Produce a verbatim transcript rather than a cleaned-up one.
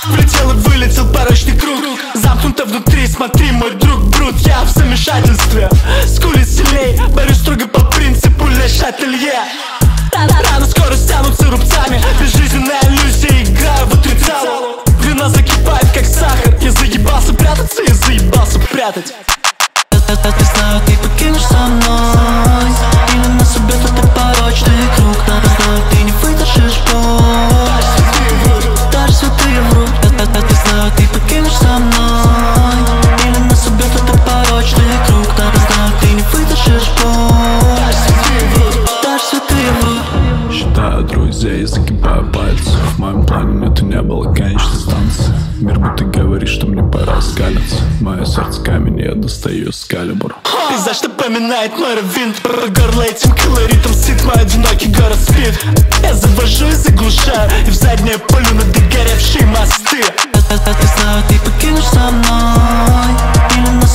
Влетел и вылетел порочный круг. Замкнуто внутри, смотри, мой друг Брут. Я в замешательстве, скули сильней. Борюсь строго по принципу Ле Шателье. Раны скоро стянутся рубцами. Безжизненная иллюзия, играю в отрицалу. Вина закипает, как сахар. Я заебался прятаться, я заебался прятать. Я знаю, ты покинешь со мной, или нас убьет этот порочный круг. Я знаю, ты не выдержишь боль, даже святые врут. Я знаю, ты покинешь со мной, или нас убьет этот порочный круг. Я знаю, ты не выдержишь боль, даже святые врут. Считаю друзей, загибаю пальцы. В моем плане это не было конечной станции. Мир будто говорит, что мне пора скалиться. Мое сердце камень, я достаю скалибур. Пейзаж напоминает мой раввин. По горло этим колоритом сыт. Мой одинокий город спит. Я завожу и заглушаю, и в заднее полю на догоревшие мосты. Я знаю, ты покинешь со мной, или